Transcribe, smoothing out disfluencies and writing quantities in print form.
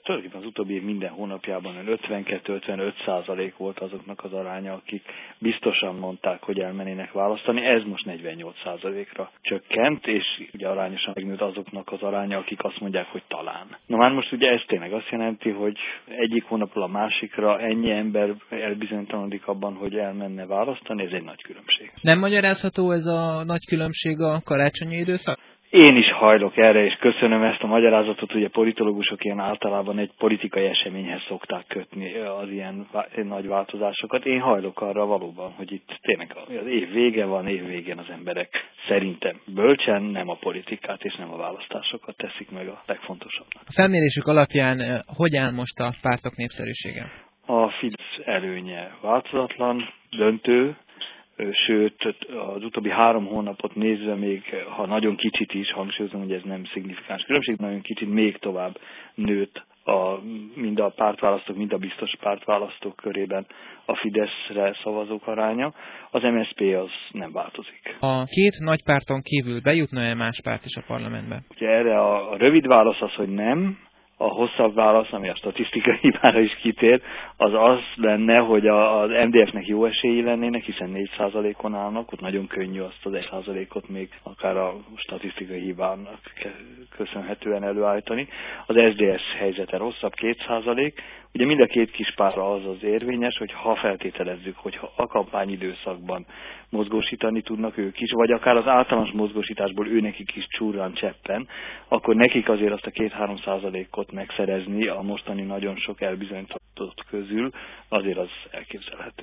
tulajdonképpen az utóbbi év minden hónapjában 52-55% volt azoknak az aránya, akik biztosan mondták, hogy elmennének választani. Ez most 48%-ra csökkent, és ugye arányosan megnőtt azoknak az aránya, akik azt mondják, hogy talán. Na már most ugye ez tényleg azt jelenti, hogy egyik hónapról a másikra ennyi ember elbizonytalanodik abban, hogy elmenne választani, ez egy nagy különbség. Nem magyarázható ez a nagy különbség a karácsonyi időszak? Én is hajlok erre, és köszönöm ezt a magyarázatot, hogy a politológusok ilyen általában egy politikai eseményhez szokták kötni az ilyen nagy változásokat. Én hajlok arra valóban, hogy itt tényleg az év vége van, év végén az emberek szerintem bölcsen nem a politikát és nem a választásokat teszik meg a legfontosabbnak. A felmérésük alapján hogy áll most a pártok népszerűsége? A Fidesz előnye változatlan, döntő, sőt, az utóbbi 3 hónapot nézve még, ha nagyon kicsit is, hangsúlyozom, hogy ez nem szignifikáns különbség, nagyon kicsit még tovább nőtt mind a pártválasztók, mind a biztos pártválasztók körében a Fideszre szavazók aránya. Az MSZP az nem változik. A két nagy párton kívül bejutna-e más párt is a parlamentbe? Ugye erre a rövid válasz az, hogy nem. A hosszabb válasz, ami a statisztikai hibára is kitér, az lenne, hogy az MDF-nek jó esélyi lennének, hiszen 4%-on állnak, ott nagyon könnyű azt az 1%-ot még akár a statisztikai hibának köszönhetően előállítani. Az SZDSZ helyzete rosszabb, 2%. Ugye mind a két kis párra az érvényes, hogy ha feltételezzük, hogy a kampányidőszakban mozgósítani tudnak ők is, vagy akár az általános mozgósításból őnekik is csúrran cseppen, akkor nekik azért azt a 2-3%-ot megszerezni a mostani nagyon sok elbizonytatott közül, azért az elképzelhető.